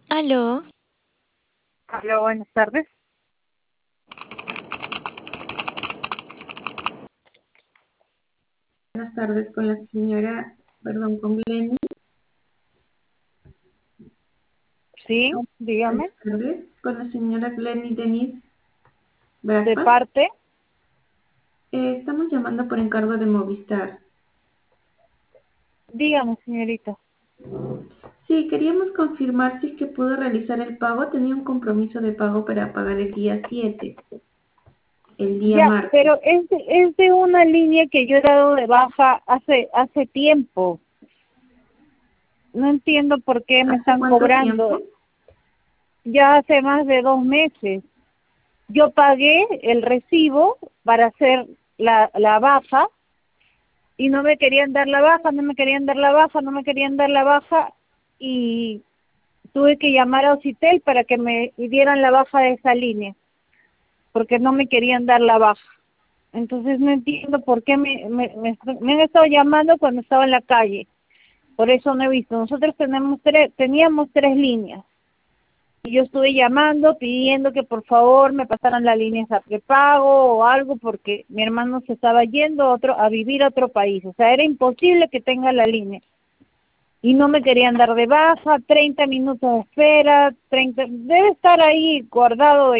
Aló, Hola, buenas tardes. Buenas tardes con la señora, perdón, con Glenny. Sí, dígame. Buenas tardes con la señora Glenny Denise ¿De Braspa. parte? Estamos llamando por encargo de Movistar. Dígame, señorita. Sí, queríamos confirmar si es que pudo realizar el pago. Tenía un compromiso de pago para pagar el día 7, el día Ya, martes. pero es de una línea que yo he dado de baja hace tiempo. No entiendo por qué me ¿Hace están cuánto cobrando. tiempo? Ya hace más de 2 meses. Yo pagué el recibo para hacer la baja y no me querían dar la baja, no me querían dar la baja, no me querían dar la baja y tuve que llamar a Ocitel para que me dieran la baja de esa línea, porque no me querían dar la baja. Entonces no entiendo por qué me han estado llamando cuando estaba en la calle. Por eso no he visto. Nosotros teníamos 3 líneas. Y yo estuve llamando, pidiendo que por favor me pasaran las líneas a prepago o algo, porque mi hermano se estaba yendo a vivir a otro país. O sea, era imposible que tenga la línea. Y no me querían dar de baja, 30 minutos de espera, debe estar ahí guardado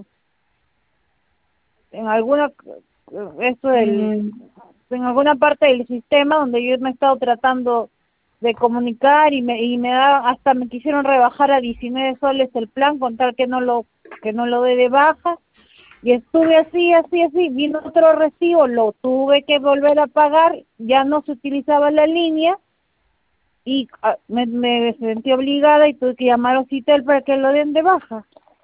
en alguna esto del Eh, en alguna parte del sistema donde yo me he estado tratando de comunicar hasta me quisieron rebajar a 19 soles el plan con tal que no lo dé de baja, y estuve así, vino otro recibo, lo tuve que volver a pagar, ya no se utilizaba la línea y me sentí obligada y tuve que llamar a Ocitel para que lo den de baja.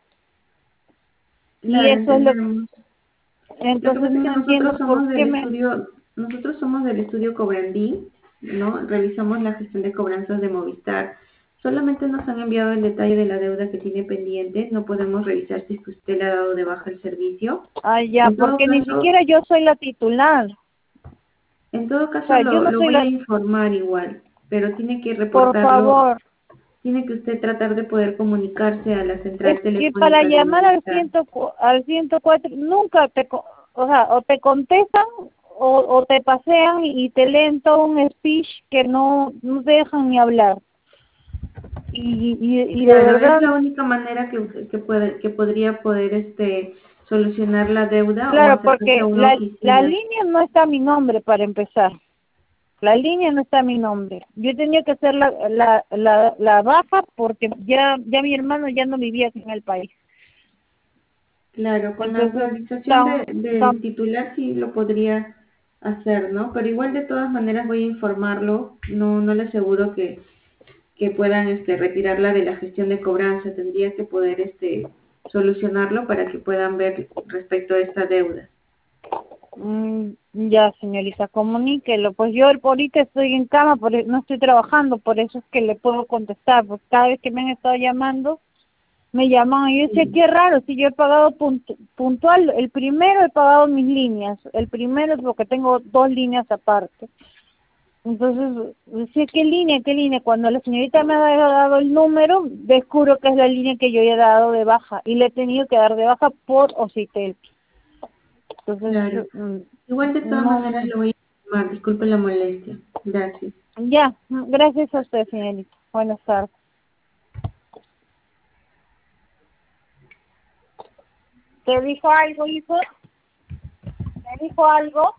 Y claro, eso es entendemos. Lo que entonces pasa es que no entiendo por qué nosotros somos del estudio Cobrandí, ¿no? Realizamos la gestión de cobranzas de Movistar. Solamente nos han enviado el detalle de la deuda que tiene pendiente. No podemos revisar si es que usted le ha dado de baja el servicio. ya, En todo porque ni caso, siquiera yo soy la titular. en todo O caso sea, yo no lo soy voy a la, informar igual, pero tiene que por reportarlo. favor, Tiene que usted tratar de poder comunicarse a la es central que para telefónica de llamar Movistar. al 104 nunca o sea, o te contestan o te pasean y te leen todo un speech que no te dejan ni hablar. Y de Claro, es verdad, la única manera que podría poder solucionar la deuda o claro, acercarse a porque una la oficina. línea no está a mi nombre para empezar. La línea no está a mi nombre. Yo tenía que hacer la baja porque ya mi hermano ya no vivía aquí en el país. Claro, con la Entonces, autorización tan, del tan, titular sí lo podría hacer, ¿no? Pero igual de todas maneras voy a informarlo. No le aseguro que puedan retirarla de la gestión de cobranza. Tendría que poder solucionarlo para que puedan ver respecto a esta deuda. ya, señorita, comuníquelo. Pues yo ahorita estoy en cama, no estoy trabajando, por eso es que le puedo contestar, porque cada vez que me han estado llamando, me llaman y yo decía, Sí. qué raro, si yo he pagado puntual, el primero he pagado mis líneas, el primero es porque tengo 2 líneas aparte. Entonces, decía, ¿qué línea, qué línea? Cuando la señorita me ha dado el número, descubro que es la línea que yo he dado de baja y le he tenido que dar de baja por Ocitel. Claro. Entonces, Igual de todas no, maneras lo voy a informar. Disculpe la molestia. Gracias. ya, gracias a usted, señorita. Buenas tardes. ¿Te dijo algo, hijo? ¿Me dijo algo?